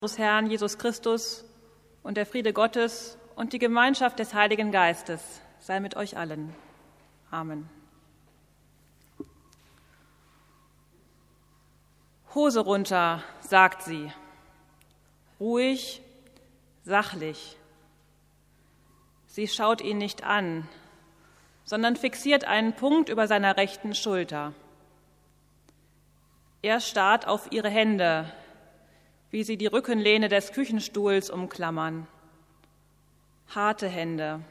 Unseres Herrn Jesus Christus und der Friede Gottes und die Gemeinschaft des Heiligen Geistes sei mit euch allen. Amen. Hose runter, sagt sie. Ruhig, sachlich. Sie schaut ihn nicht an, sondern fixiert einen Punkt über seiner rechten Schulter. Er starrt auf ihre Hände, wie sie die Rückenlehne des Küchenstuhls umklammern. Harte Hände.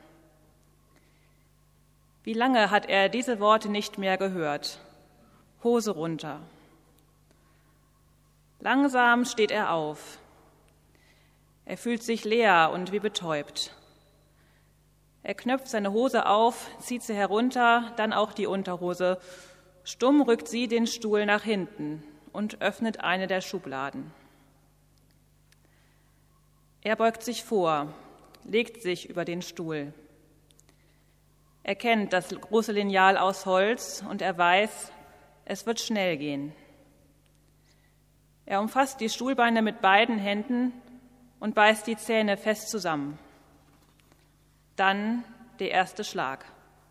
Wie lange hat er diese Worte nicht mehr gehört? Hose runter. Langsam steht er auf. Er fühlt sich leer und wie betäubt. Er knöpft seine Hose auf, zieht sie herunter, dann auch die Unterhose. Stumm rückt sie den Stuhl nach hinten und öffnet eine der Schubladen. Er beugt sich vor, legt sich über den Stuhl. Er kennt das große Lineal aus Holz und er weiß, es wird schnell gehen. Er umfasst die Stuhlbeine mit beiden Händen und beißt die Zähne fest zusammen. Dann der erste Schlag.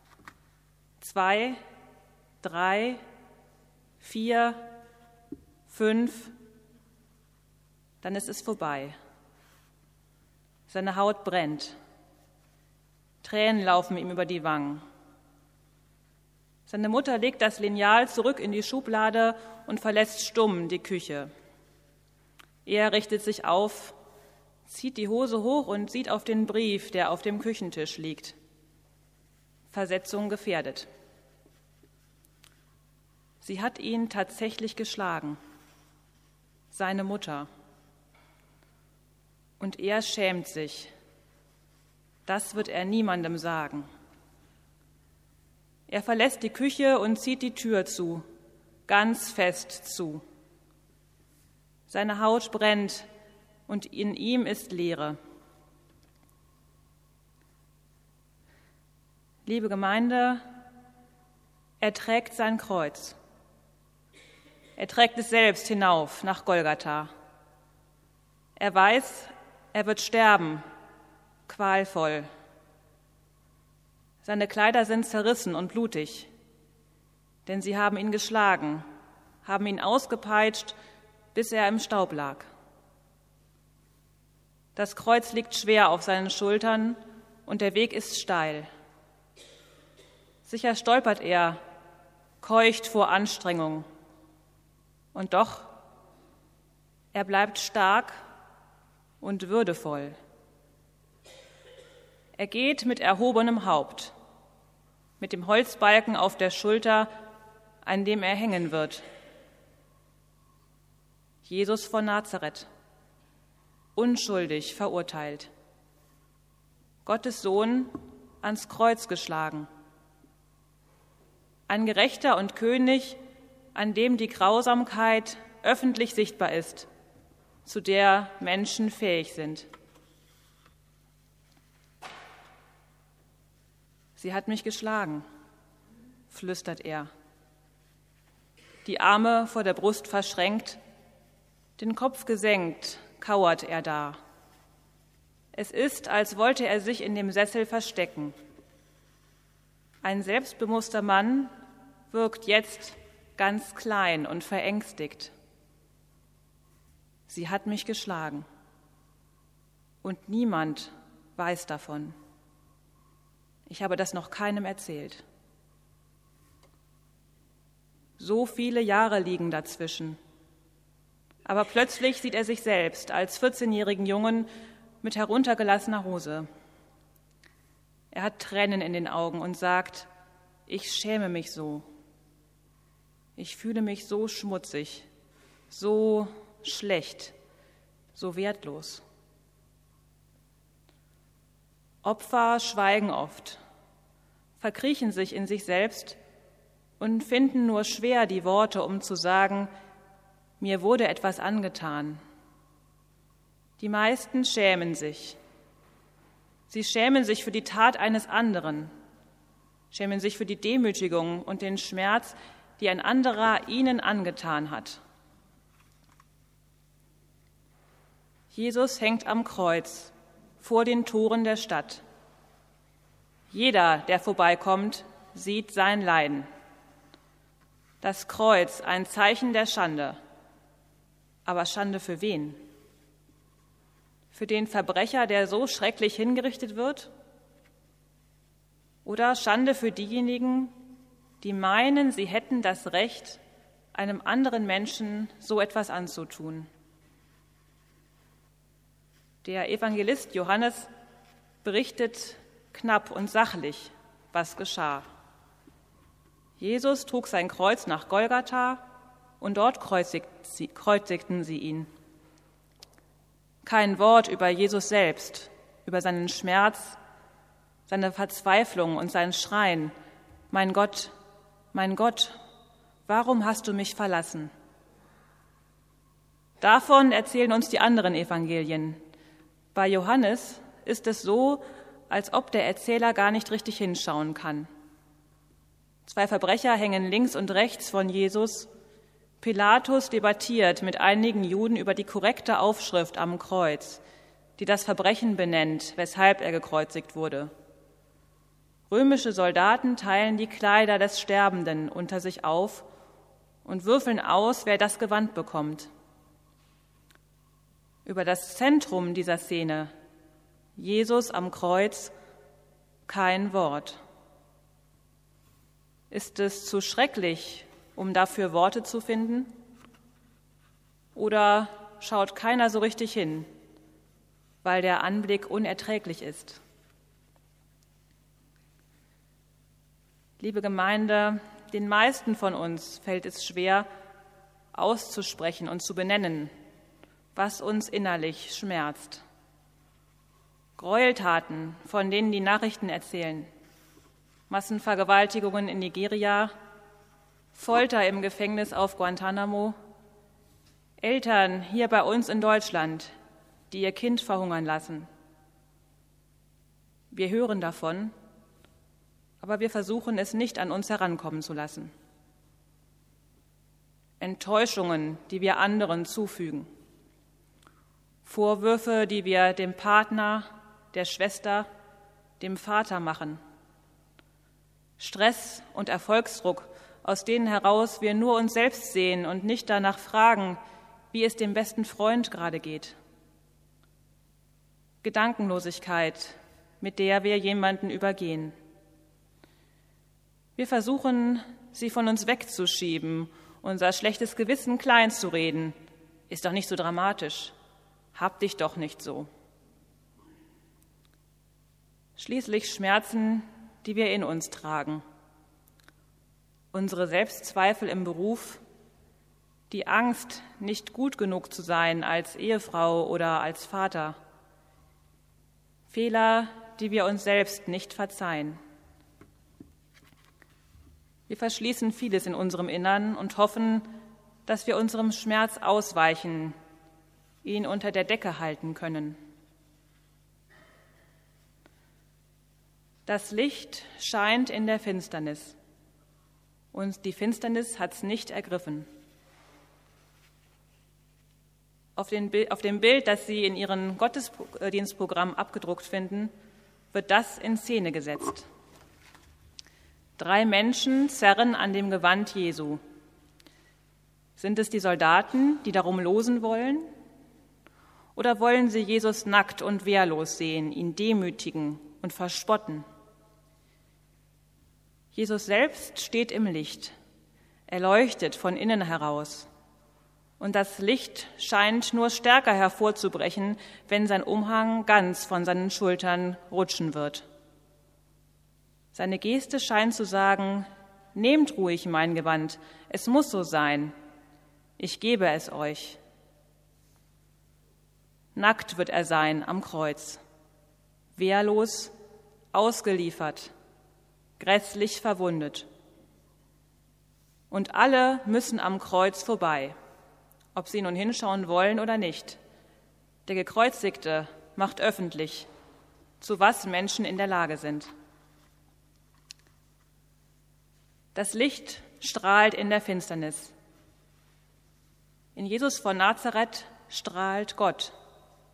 2, 3, 4, 5, dann ist es vorbei. Seine Haut brennt. Tränen laufen ihm über die Wangen. Seine Mutter legt das Lineal zurück in die Schublade und verlässt stumm die Küche. Er richtet sich auf, zieht die Hose hoch und sieht auf den Brief, der auf dem Küchentisch liegt. Versetzung gefährdet. Sie hat ihn tatsächlich geschlagen. Seine Mutter. Und er schämt sich. Das wird er niemandem sagen. Er verlässt die Küche und zieht die Tür zu, ganz fest zu. Seine Haut brennt und in ihm ist Leere. Liebe Gemeinde, er trägt sein Kreuz. Er trägt es selbst hinauf nach Golgatha. Er weiß, er wird sterben, qualvoll. Seine Kleider sind zerrissen und blutig, denn sie haben ihn geschlagen, haben ihn ausgepeitscht, bis er im Staub lag. Das Kreuz liegt schwer auf seinen Schultern und der Weg ist steil. Sicher stolpert er, keucht vor Anstrengung. Und doch, er bleibt stark und würdevoll. Er geht mit erhobenem Haupt, mit dem Holzbalken auf der Schulter, an dem er hängen wird. Jesus von Nazareth, unschuldig verurteilt. Gottes Sohn ans Kreuz geschlagen. Ein Gerechter und König, an dem die Grausamkeit öffentlich sichtbar ist, zu der Menschen fähig sind. Sie hat mich geschlagen, flüstert er. Die Arme vor der Brust verschränkt, den Kopf gesenkt, kauert er da. Es ist, als wollte er sich in dem Sessel verstecken. Ein selbstbewusster Mann wirkt jetzt ganz klein und verängstigt. Sie hat mich geschlagen und niemand weiß davon. Ich habe das noch keinem erzählt. So viele Jahre liegen dazwischen. Aber plötzlich sieht er sich selbst als 14-jährigen Jungen mit heruntergelassener Hose. Er hat Tränen in den Augen und sagt, ich schäme mich so. Ich fühle mich so schmutzig, so schlecht, so wertlos. Opfer schweigen oft, verkriechen sich in sich selbst und finden nur schwer die Worte, um zu sagen, mir wurde etwas angetan. Die meisten schämen sich. Sie schämen sich für die Tat eines anderen, schämen sich für die Demütigung und den Schmerz, die ein anderer ihnen angetan hat. Jesus hängt am Kreuz vor den Toren der Stadt. Jeder, der vorbeikommt, sieht sein Leiden. Das Kreuz, ein Zeichen der Schande. Aber Schande für wen? Für den Verbrecher, der so schrecklich hingerichtet wird? Oder Schande für diejenigen, die meinen, sie hätten das Recht, einem anderen Menschen so etwas anzutun? Der Evangelist Johannes berichtet knapp und sachlich, was geschah. Jesus trug sein Kreuz nach Golgatha und dort kreuzigten sie ihn. Kein Wort über Jesus selbst, über seinen Schmerz, seine Verzweiflung und sein Schreien: Mein Gott, warum hast du mich verlassen? Davon erzählen uns die anderen Evangelien. Bei Johannes ist es so, als ob der Erzähler gar nicht richtig hinschauen kann. 2 Verbrecher hängen links und rechts von Jesus. Pilatus debattiert mit einigen Juden über die korrekte Aufschrift am Kreuz, die das Verbrechen benennt, weshalb er gekreuzigt wurde. Römische Soldaten teilen die Kleider des Sterbenden unter sich auf und würfeln aus, wer das Gewand bekommt. Über das Zentrum dieser Szene, Jesus am Kreuz, kein Wort. Ist es zu schrecklich, um dafür Worte zu finden? Oder schaut keiner so richtig hin, weil der Anblick unerträglich ist? Liebe Gemeinde, den meisten von uns fällt es schwer, auszusprechen und zu benennen, was uns innerlich schmerzt. Gräueltaten, von denen die Nachrichten erzählen, Massenvergewaltigungen in Nigeria, Folter im Gefängnis auf Guantanamo, Eltern hier bei uns in Deutschland, die ihr Kind verhungern lassen. Wir hören davon, aber wir versuchen es nicht an uns herankommen zu lassen. Enttäuschungen, die wir anderen zufügen. Vorwürfe, die wir dem Partner, der Schwester, dem Vater machen. Stress und Erfolgsdruck, aus denen heraus wir nur uns selbst sehen und nicht danach fragen, wie es dem besten Freund gerade geht. Gedankenlosigkeit, mit der wir jemanden übergehen. Wir versuchen, sie von uns wegzuschieben, unser schlechtes Gewissen klein zu reden. Ist doch nicht so dramatisch. Hab dich doch nicht so. Schließlich Schmerzen, die wir in uns tragen. Unsere Selbstzweifel im Beruf, die Angst, nicht gut genug zu sein als Ehefrau oder als Vater. Fehler, die wir uns selbst nicht verzeihen. Wir verschließen vieles in unserem Innern und hoffen, dass wir unserem Schmerz ausweichen, ihn unter der Decke halten können. Das Licht scheint in der Finsternis, und die Finsternis hat es nicht ergriffen. Auf dem Bild, das Sie in Ihrem Gottesdienstprogramm abgedruckt finden, wird das in Szene gesetzt. 3 Menschen zerren an dem Gewand Jesu. Sind es die Soldaten, die darum losen wollen? Oder wollen sie Jesus nackt und wehrlos sehen, ihn demütigen und verspotten? Jesus selbst steht im Licht. Er leuchtet von innen heraus. Und das Licht scheint nur stärker hervorzubrechen, wenn sein Umhang ganz von seinen Schultern rutschen wird. Seine Geste scheint zu sagen: Nehmt ruhig mein Gewand, es muss so sein. Ich gebe es euch. Nackt wird er sein am Kreuz, wehrlos, ausgeliefert, grässlich verwundet. Und alle müssen am Kreuz vorbei, ob sie nun hinschauen wollen oder nicht. Der Gekreuzigte macht öffentlich, zu was Menschen in der Lage sind. Das Licht strahlt in der Finsternis. In Jesus von Nazareth strahlt Gott,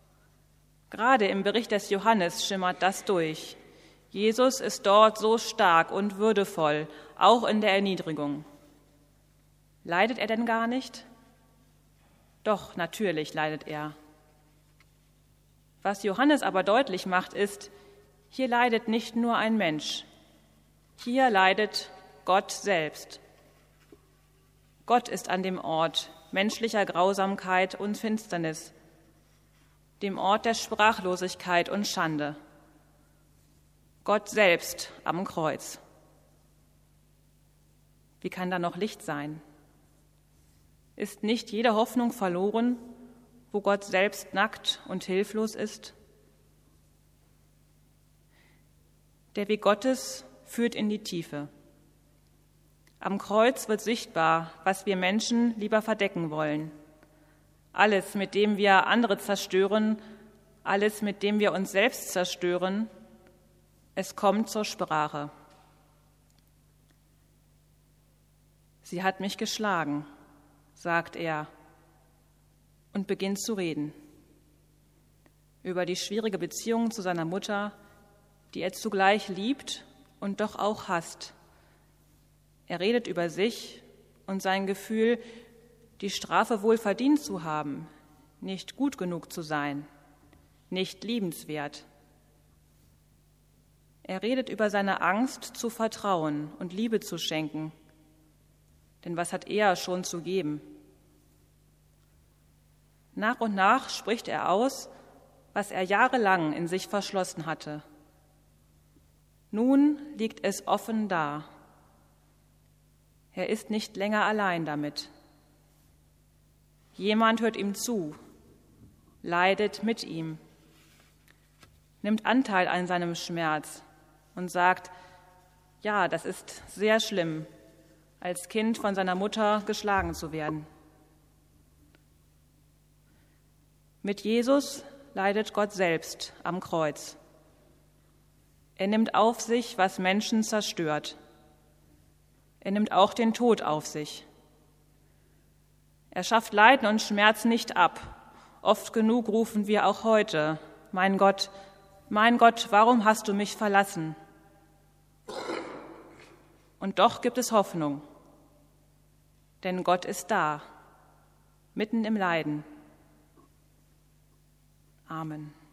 Gerade im Bericht des Johannes schimmert das durch. Jesus ist dort so stark und würdevoll, auch in der Erniedrigung. Leidet er denn gar nicht? Doch, natürlich leidet er. Was Johannes aber deutlich macht, ist, hier leidet nicht nur ein Mensch, hier leidet Gott selbst. Gott ist an dem Ort menschlicher Grausamkeit und Finsternis, dem Ort der Sprachlosigkeit und Schande. Gott selbst am Kreuz. Wie kann da noch Licht sein? Ist nicht jede Hoffnung verloren, wo Gott selbst nackt und hilflos ist? Der Weg Gottes führt in die Tiefe. Am Kreuz wird sichtbar, was wir Menschen lieber verdecken wollen. Alles, mit dem wir andere zerstören, alles, mit dem wir uns selbst zerstören, es kommt zur Sprache. Sie hat mich geschlagen, sagt er und beginnt zu reden über die schwierige Beziehung zu seiner Mutter, die er zugleich liebt und doch auch hasst. Er redet über sich und sein Gefühl, die Strafe wohl verdient zu haben, nicht gut genug zu sein, nicht liebenswert. Er redet über seine Angst zu vertrauen und Liebe zu schenken. Denn was hat er schon zu geben? Nach und nach spricht er aus, was er jahrelang in sich verschlossen hatte. Nun liegt es offen da. Er ist nicht länger allein damit. Jemand hört ihm zu, leidet mit ihm, nimmt Anteil an seinem Schmerz und sagt, ja, das ist sehr schlimm, als Kind von seiner Mutter geschlagen zu werden. Mit Jesus leidet Gott selbst am Kreuz. Er nimmt auf sich, was Menschen zerstört. Er nimmt auch den Tod auf sich. Er schafft Leiden und Schmerz nicht ab. Oft genug rufen wir auch heute, mein Gott, warum hast du mich verlassen? Und doch gibt es Hoffnung, denn Gott ist da, mitten im Leiden. Amen.